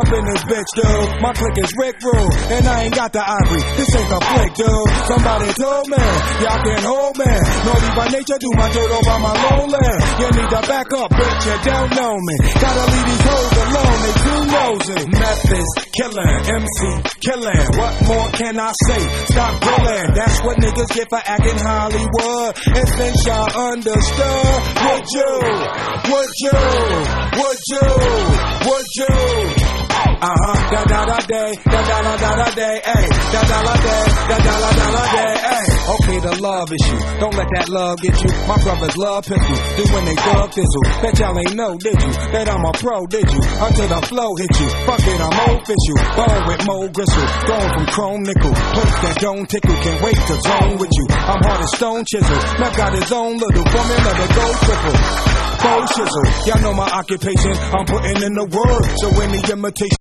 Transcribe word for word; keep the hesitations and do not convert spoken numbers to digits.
up in this bitch, dude. My click is Rick Rule, and I ain't got the ivory. This ain't the flick, dude. Somebody told me, y'all can't hold me. Naughty by nature, do my dirt over my lowland. You need to back up, bitch, you don't know me. Gotta leave these hoes alone, they too nosy. Memphis, killing, M C, killing. What more can I say? Stop grilling. That's what niggas get for acting Hollywood. And since y'all understood, would you, would you, would you, would you? Uh-huh, da da da day, da da da da da day, ayy, da da da day, da da da da da day, ayy. Okay, the love issue, don't let that love get you. My brothers love pistol, do when they thug thistle. Bet y'all ain't know, did you? That I'm a pro, did you? Until the flow hit you, fuck it, I'm official. Bone with Mo Gristle, gone from chrome nickel. Place that don't tickle, can't wait to zone with you. I'm hard as stone chisel, Mac got his own little formula that go triple. Faux shizzle, y'all know my occupation, I'm putting in the work, so any imitation